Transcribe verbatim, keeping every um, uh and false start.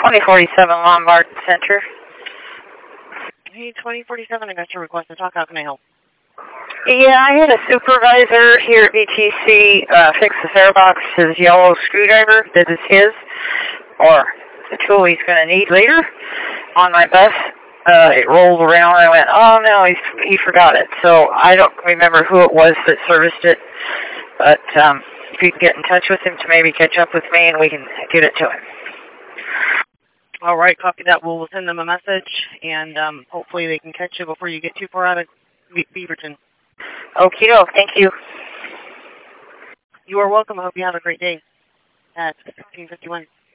twenty forty-seven Lombard Center. Hey, twenty forty-seven, I got your request to talk. How can I help? Yeah, I had a supervisor here at B T C uh, fix the farebox, his yellow screwdriver that is his, or the tool he's going to need later, on my bus. Uh, it rolled around, and I went, oh no, he, he forgot it. So I don't remember who it was that serviced it, but um, if you can get in touch with him to maybe catch up with me and we can get it to him. All right, copy that. We'll send them a message, and um, hopefully they can catch you before you get too far out of Be Beaverton. Okie doke, thank you. You are welcome. I hope you have a great day at fifteen fifty-one.